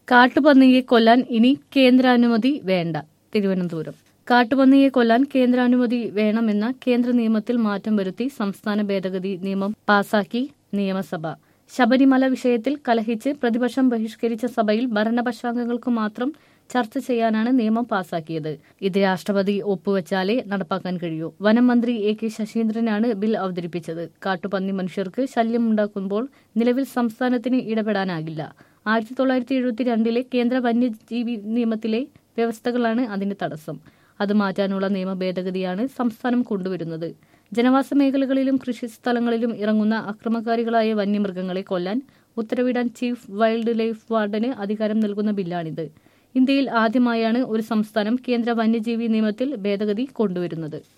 കാട്ടുപന്നിയെ കൊല്ലാൻ ഇനി കേന്ദ്രാനുമതി വേണ്ട. തിരുവനന്തപുരം. കാട്ടുപന്നിയെ കൊല്ലാൻ കേന്ദ്രാനുമതി വേണമെന്ന കേന്ദ്ര നിയമത്തിൽ മാറ്റം വരുത്തി സംസ്ഥാന ഭേദഗതി നിയമം പാസാക്കി നിയമസഭ. ശബരിമല വിഷയത്തിൽ കലഹിച്ച് പ്രതിപക്ഷം ബഹിഷ്കരിച്ച സഭയിൽ ഭരണപക്ഷാംഗങ്ങൾക്ക് മാത്രം ചർച്ച ചെയ്യാനാണ് നിയമം പാസാക്കിയത്. ഇത് രാഷ്ട്രപതി ഒപ്പുവെച്ചാലേ നടപ്പാക്കാൻ കഴിയൂ. വനം മന്ത്രി എ.കെ. ശശീന്ദ്രനാണ് ബിൽ അവതരിപ്പിച്ചത്. കാട്ടുപന്നി മനുഷ്യർക്ക് ശല്യമുണ്ടാക്കുമ്പോൾ നിലവിൽ സംസ്ഥാനത്തിന് ഇടപെടാനാകില്ല. 1972 കേന്ദ്ര വന്യജീവി നിയമത്തിലെ വ്യവസ്ഥകളാണ് അതിന് തടസ്സം. അത് മാറ്റാനുള്ള നിയമ ഭേദഗതിയാണ് സംസ്ഥാനം കൊണ്ടുവരുന്നത്. ജനവാസ മേഖലകളിലും കൃഷിസ്ഥലങ്ങളിലും ഇറങ്ങുന്ന അക്രമകാരികളായ വന്യമൃഗങ്ങളെ കൊല്ലാൻ ഉത്തരവിടാൻ ചീഫ് വൈൽഡ് ലൈഫ് വാർഡന് അധികാരം നൽകുന്ന ബില്ലാണിത്. ഇന്ത്യയിൽ ആദ്യമായാണ് ഒരു സംസ്ഥാനം കേന്ദ്ര വന്യജീവി നിയമത്തിൽ ഭേദഗതി കൊണ്ടുവരുന്നത്.